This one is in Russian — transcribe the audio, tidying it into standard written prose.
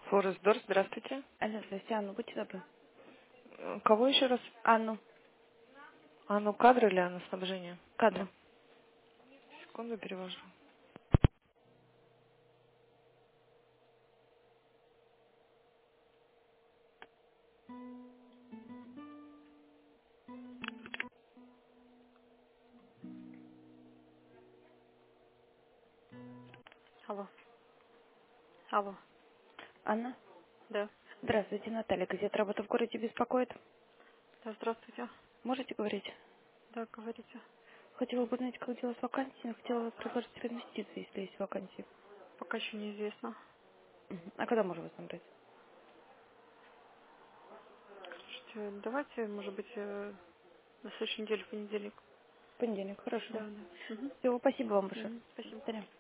Форест Дор, здравствуйте. Алло, здравствуйте, Анну, будьте добры. Кого еще раз? Анну, Анну кадры или Анну снабжение? кадры. Секунду перевожу. Алло. Алло. Анна, Да. здравствуйте, Наталья, газета «Работа в городе» беспокоит. Да, здравствуйте. Можете говорить? Да, говорите. Хотела бы знать, как дела с вакансией, хотела предложить инвестиции, если есть вакансии. Пока еще неизвестно. Мгм. А когда можно вас набрать? Слушайте, давайте, может быть, на следующей неделе, в понедельник. В понедельник, хорошо. Да, да. Угу. Все, спасибо вам большое. Угу. До Спасибо. свидания.